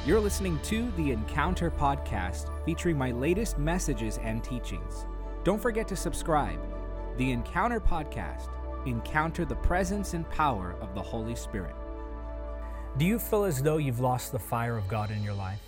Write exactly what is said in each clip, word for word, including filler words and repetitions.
You're listening to the Encounter Podcast, featuring my latest messages and teachings. Don't forget to subscribe. The Encounter Podcast. Encounter the presence and power of the Holy Spirit. Do you feel as though you've lost the fire of God in your life?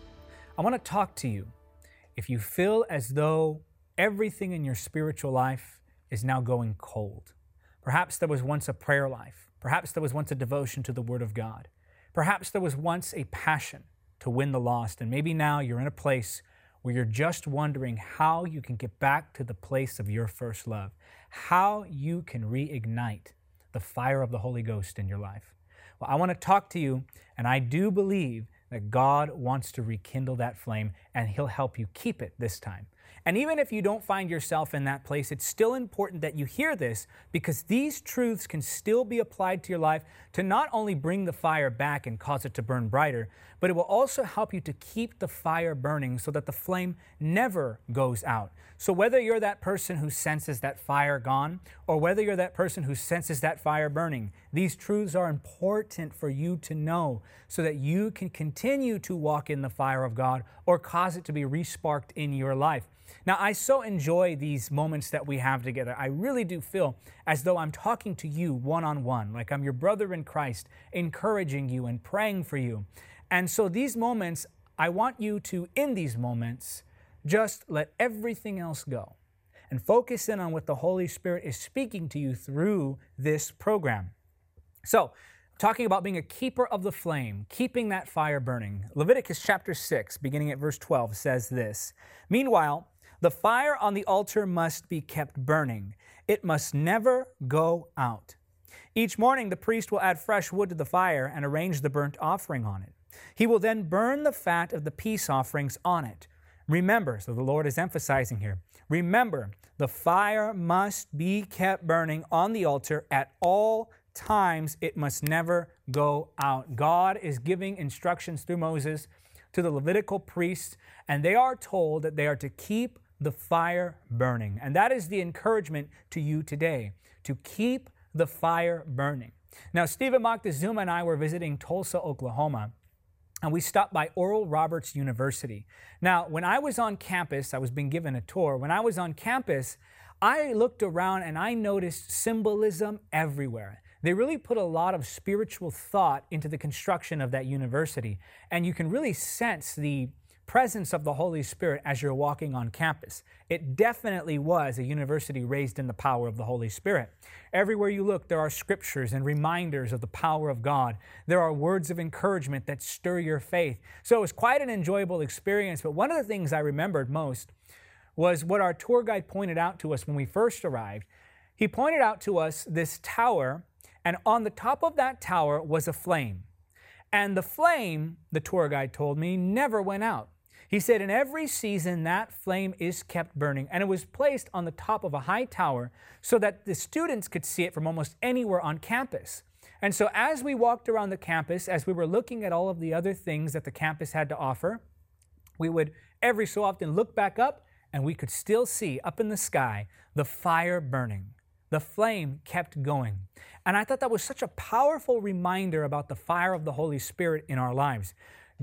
I want to talk to you. If you feel as though everything in your spiritual life is now going cold, perhaps there was once a prayer life, perhaps there was once a devotion to the Word of God, perhaps there was once a passion to win the lost, and maybe now you're in a place where you're just wondering how you can get back to the place of your first love, how you can reignite the fire of the Holy Ghost in your life. Well, I want to talk to you, and I do believe that God wants to rekindle that flame, and He'll help you keep it this time. And even if you don't find yourself in that place, it's still important that you hear this, because these truths can still be applied to your life to not only bring the fire back and cause it to burn brighter, but it will also help you to keep the fire burning so that the flame never goes out. So whether you're that person who senses that fire gone, or whether you're that person who senses that fire burning, these truths are important for you to know so that you can continue to walk in the fire of God or cause it to be re-sparked in your life. Now, I so enjoy these moments that we have together. I really do feel as though I'm talking to you one-on-one, like I'm your brother in Christ, encouraging you and praying for you. And so these moments, I want you to, in these moments, just let everything else go and focus in on what the Holy Spirit is speaking to you through this program. So, talking about being a keeper of the flame, keeping that fire burning. Leviticus chapter six, beginning at verse twelve, says this, "Meanwhile, the fire on the altar must be kept burning. It must never go out. Each morning the priest will add fresh wood to the fire and arrange the burnt offering on it. He will then burn the fat of the peace offerings on it. Remember," so the Lord is emphasizing here, "remember, the fire must be kept burning on the altar at all times. It must never go out." God is giving instructions through Moses to the Levitical priests, and they are told that they are to keep the fire burning. And that is the encouragement to you today, to keep the fire burning. Now, Stephen Moctezuma and I were visiting Tulsa, Oklahoma, and we stopped by Oral Roberts University. Now, when I was on campus, I was being given a tour. When I was on campus, I looked around and I noticed symbolism everywhere. They really put a lot of spiritual thought into the construction of that university, and you can really sense the presence of the Holy Spirit as you're walking on campus. It definitely was a university raised in the power of the Holy Spirit. Everywhere you look, there are scriptures and reminders of the power of God. There are words of encouragement that stir your faith. So it was quite an enjoyable experience, but one of the things I remembered most was what our tour guide pointed out to us when we first arrived. He pointed out to us this tower, and on the top of that tower was a flame. And the flame, the tour guide told me, never went out. He said in every season that flame is kept burning, and it was placed on the top of a high tower so that the students could see it from almost anywhere on campus. And so as we walked around the campus, as we were looking at all of the other things that the campus had to offer, we would every so often look back up, and we could still see up in the sky the fire burning. The flame kept going. And I thought that was such a powerful reminder about the fire of the Holy Spirit in our lives.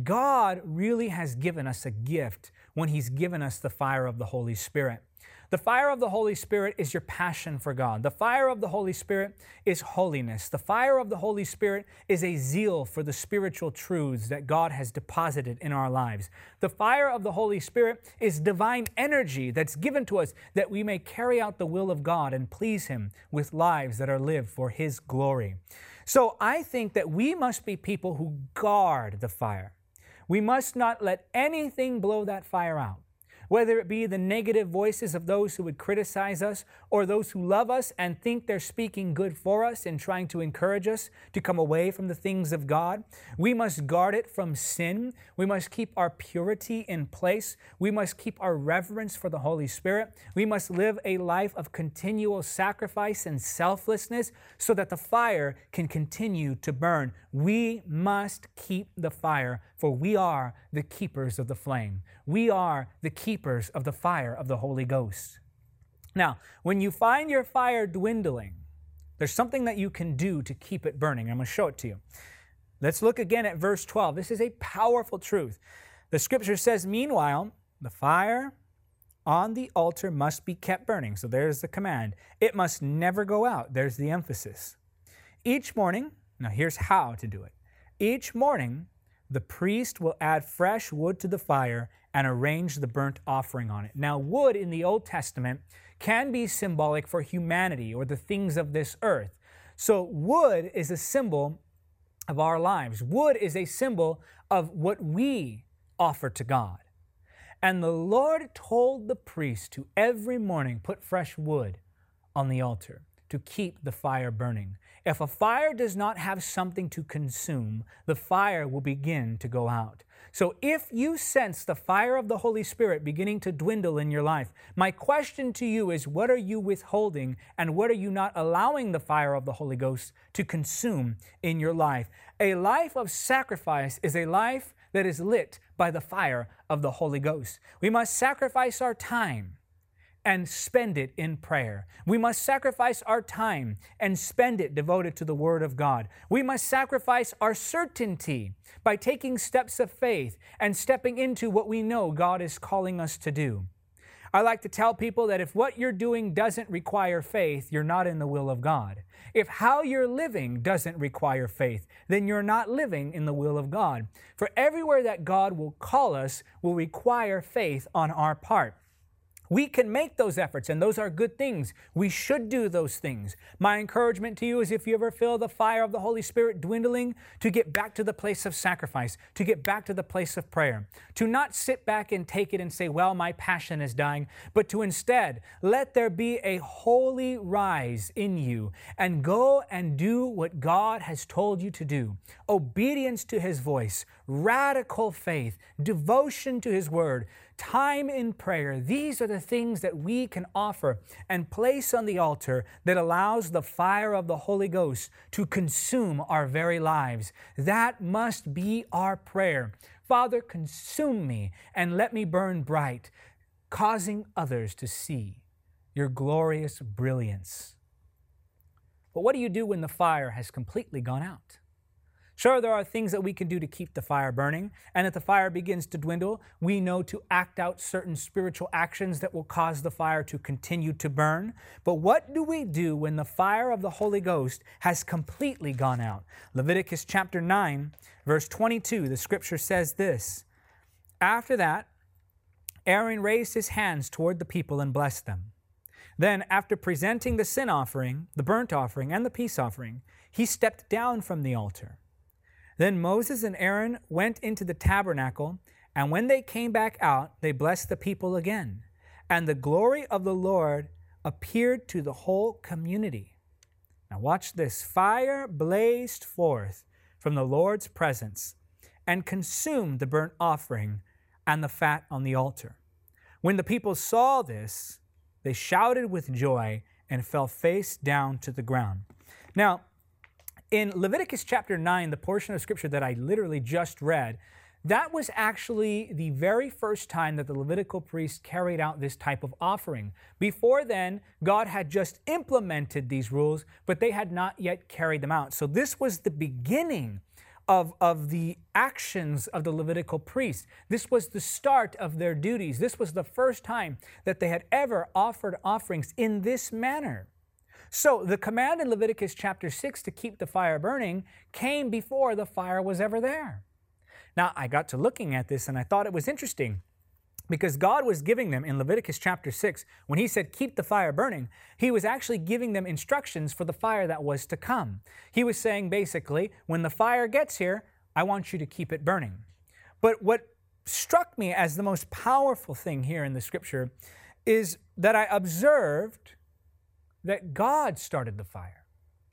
God really has given us a gift when He's given us the fire of the Holy Spirit. The fire of the Holy Spirit is your passion for God. The fire of the Holy Spirit is holiness. The fire of the Holy Spirit is a zeal for the spiritual truths that God has deposited in our lives. The fire of the Holy Spirit is divine energy that's given to us that we may carry out the will of God and please Him with lives that are lived for His glory. So I think that we must be people who guard the fire. We must not let anything blow that fire out, whether it be the negative voices of those who would criticize us or those who love us and think they're speaking good for us and trying to encourage us to come away from the things of God. We must guard it from sin. We must keep our purity in place. We must keep our reverence for the Holy Spirit. We must live a life of continual sacrifice and selflessness so that the fire can continue to burn. We must keep the fire, for we are the keepers of the flame. We are the keepers of the fire of the Holy Ghost. Now, when you find your fire dwindling, there's something that you can do to keep it burning. I'm going to show it to you. Let's look again at verse twelve. This is a powerful truth. The scripture says, meanwhile, the fire on the altar must be kept burning. So there's the command. It must never go out. There's the emphasis. Each morning, now here's how to do it. Each morning, the priest will add fresh wood to the fire and arrange the burnt offering on it. Now, wood in the Old Testament can be symbolic for humanity or the things of this earth. So wood is a symbol of our lives. Wood is a symbol of what we offer to God. And the Lord told the priest to every morning put fresh wood on the altar to keep the fire burning. If a fire does not have something to consume, the fire will begin to go out. So if you sense the fire of the Holy Spirit beginning to dwindle in your life, my question to you is, what are you withholding and what are you not allowing the fire of the Holy Ghost to consume in your life? A life of sacrifice is a life that is lit by the fire of the Holy Ghost. We must sacrifice our time and spend it in prayer. We must sacrifice our time and spend it devoted to the Word of God. We must sacrifice our certainty by taking steps of faith and stepping into what we know God is calling us to do. I like to tell people that if what you're doing doesn't require faith, you're not in the will of God. If how you're living doesn't require faith, then you're not living in the will of God. For everywhere that God will call us will require faith on our part. We can make those efforts, and those are good things. We should do those things. My encouragement to you is, if you ever feel the fire of the Holy Spirit dwindling, to get back to the place of sacrifice, to get back to the place of prayer, to not sit back and take it and say, well, my passion is dying, but to instead let there be a holy rise in you and go and do what God has told you to do. Obedience to His voice, radical faith, devotion to His Word, time in prayer. These are the things that we can offer and place on the altar that allows the fire of the Holy Ghost to consume our very lives. That must be our prayer. Father, consume me and let me burn bright, causing others to see your glorious brilliance. But what do you do when the fire has completely gone out? Sure, there are things that we can do to keep the fire burning, and if the fire begins to dwindle, we know to act out certain spiritual actions that will cause the fire to continue to burn. But what do we do when the fire of the Holy Ghost has completely gone out? Leviticus chapter nine, verse twenty-two, the scripture says this, "After that, Aaron raised his hands toward the people and blessed them. Then, after presenting the sin offering, the burnt offering, and the peace offering, he stepped down from the altar. Then Moses and Aaron went into the tabernacle, and when they came back out, they blessed the people again. And the glory of the Lord appeared to the whole community." Now watch this. "Fire blazed forth from the Lord's presence and consumed the burnt offering and the fat on the altar. When the people saw this, they shouted with joy and fell face down to the ground." Now, in Leviticus chapter nine, the portion of scripture that I literally just read, that was actually the very first time that the Levitical priest carried out this type of offering. Before then, God had just implemented these rules, but they had not yet carried them out. So this was the beginning of, of the actions of the Levitical priest. This was the start of their duties. This was the first time that they had ever offered offerings in this manner. So the command in Leviticus chapter six to keep the fire burning came before the fire was ever there. Now, I got to looking at this and I thought it was interesting because God was giving them in Leviticus chapter six, when He said, keep the fire burning, He was actually giving them instructions for the fire that was to come. He was saying basically, when the fire gets here, I want you to keep it burning. But what struck me as the most powerful thing here in the scripture is that I observed that God started the fire.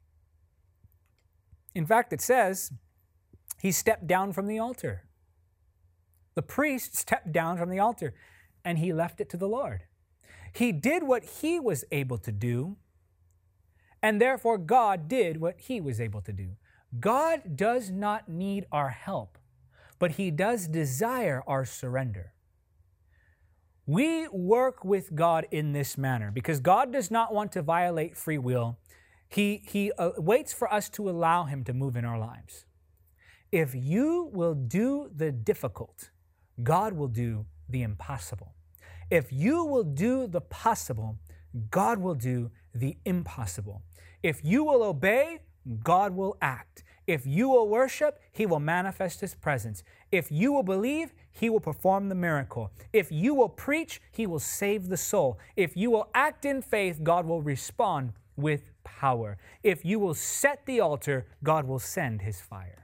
In fact, it says He stepped down from the altar. The priest stepped down from the altar and he left it to the Lord. He did what he was able to do, and therefore God did what He was able to do. God does not need our help, but He does desire our surrender. We work with God in this manner because God does not want to violate free will. He, he uh, waits for us to allow Him to move in our lives. If you will do the difficult, God will do the impossible. If you will do the possible, God will do the impossible. If you will obey, God will act. If you will worship, He will manifest His presence. If you will believe, He will perform the miracle. If you will preach, He will save the soul. If you will act in faith, God will respond with power. If you will set the altar, God will send His fire.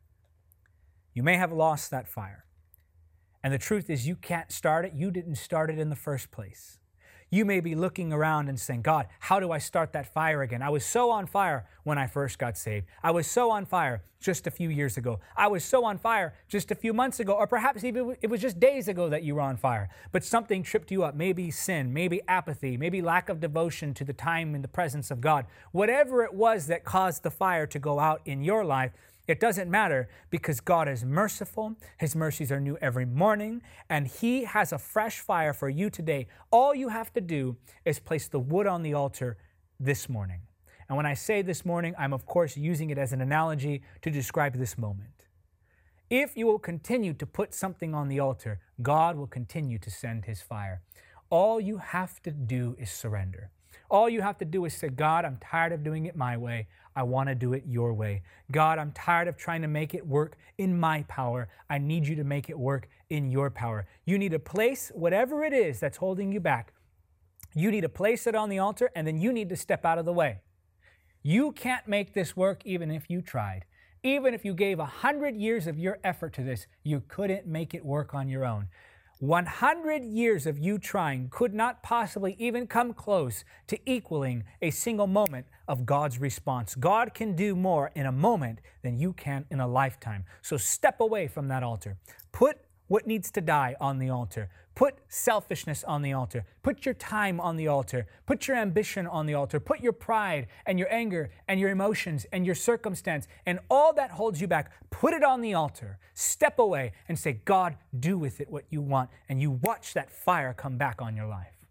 You may have lost that fire. And the truth is, you can't start it. You didn't start it in the first place. You may be looking around and saying, God, how do I start that fire again? I was so on fire when I first got saved. I was so on fire just a few years ago. I was so on fire just a few months ago, or perhaps even it was just days ago that you were on fire. But something tripped you up, maybe sin, maybe apathy, maybe lack of devotion to the time in the presence of God. Whatever it was that caused the fire to go out in your life, it doesn't matter, because God is merciful. His mercies are new every morning, and He has a fresh fire for you today. All you have to do is place the wood on the altar this morning. And when I say this morning, I'm of course using it as an analogy to describe this moment. If you will continue to put something on the altar, God will continue to send His fire. All you have to do is surrender. All you have to do is say, God, I'm tired of doing it my way. I want to do it your way. God, I'm tired of trying to make it work in my power. I need you to make it work in your power. You need to place whatever it is that's holding you back. You need to place it on the altar, and then you need to step out of the way. You can't make this work even if you tried. Even if you gave a hundred years of your effort to this, you couldn't make it work on your own. one hundred years of you trying could not possibly even come close to equaling a single moment of God's response. God can do more in a moment than you can in a lifetime. So step away from that altar. Put what needs to die on the altar. Put selfishness on the altar. Put your time on the altar. Put your ambition on the altar. Put your pride and your anger and your emotions and your circumstance and all that holds you back. Put it on the altar. Step away and say, God, do with it what you want. And you watch that fire come back on your life.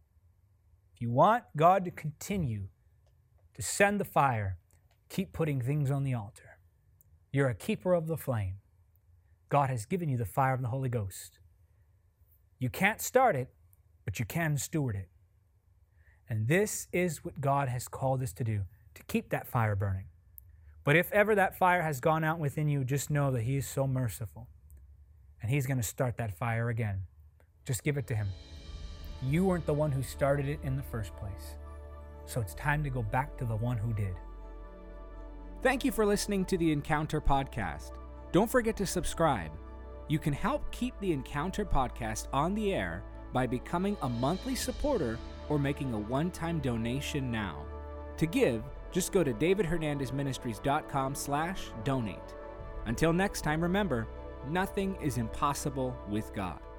If you want God to continue to send the fire, keep putting things on the altar. You're a keeper of the flame. God has given you the fire of the Holy Ghost. You can't start it, but you can steward it. And this is what God has called us to do, to keep that fire burning. But if ever that fire has gone out within you, just know that He is so merciful. And He's going to start that fire again. Just give it to Him. You weren't the one who started it in the first place. So it's time to go back to the one who did. Thank you for listening to the Encounter Podcast. Don't forget to subscribe. You can help keep the Encounter Podcast on the air by becoming a monthly supporter or making a one-time donation now. To give, just go to david hernandez ministries dot com slash donate. Until next time, remember, nothing is impossible with God.